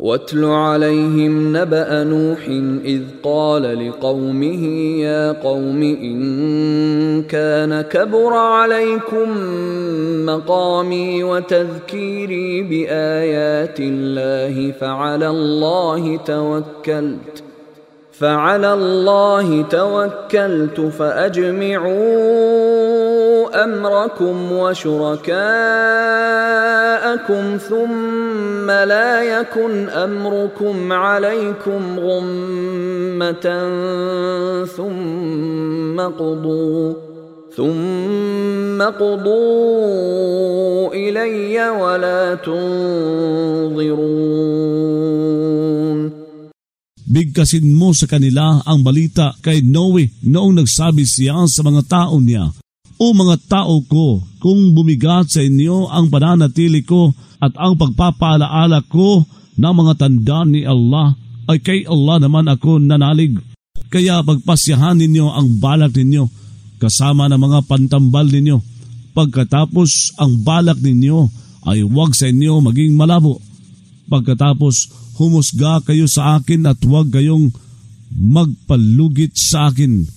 واتل عليهم نبأ نوح إذ قال لقومه يا قوم إن كان كبر عليكم مقامي وتذكيري بآيات الله فعلى الله توكلت فأجمعوا أمركم وشركاءكم ثم لا يكن أمركم عليكم غمة ثم قضوا إلي ولا تنظرون. Bigkasin mo sa kanila ang balita kay Noe noong nagsabi siya sa mga tao niya, O mga tao ko, kung bumigat sa inyo ang pananatili ko at ang pagpapaalaala ko ng mga tanda ni Allah, ay kay Allah naman ako nanalig. Kaya pagpasyahan ninyo ang balak ninyo kasama ng mga pantambal ninyo. Pagkatapos ang balak ninyo ay huwag sa inyo maging malabo. Pagkatapos humusga kayo sa akin at huwag kayong magpalugit sa akin.